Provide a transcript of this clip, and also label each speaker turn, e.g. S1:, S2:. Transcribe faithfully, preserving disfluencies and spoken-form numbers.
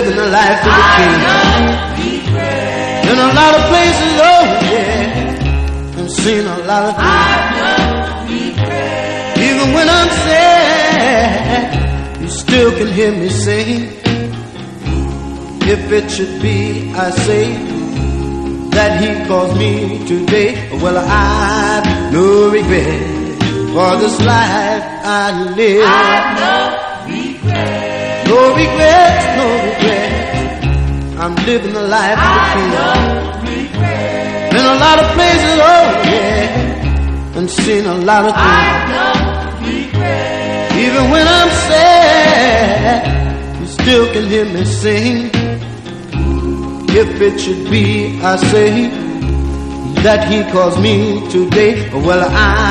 S1: living the life of the king. In a lot of places, oh yeah, and seen a lot of things. Even when I'm sad, you still can hear me sing. If it should be, I say, that he caused me today, well, I've no regret for this life I live.
S2: I've no regret.
S1: No regret, no regret. I'm living the life of the king.
S2: I've no regret.
S1: In a lot of places, oh yeah, and seen a lot of things.
S2: I've no regret.
S1: Even when I'm sad, you still can hear me sing. If it should be, I say, that he caused me today, well, I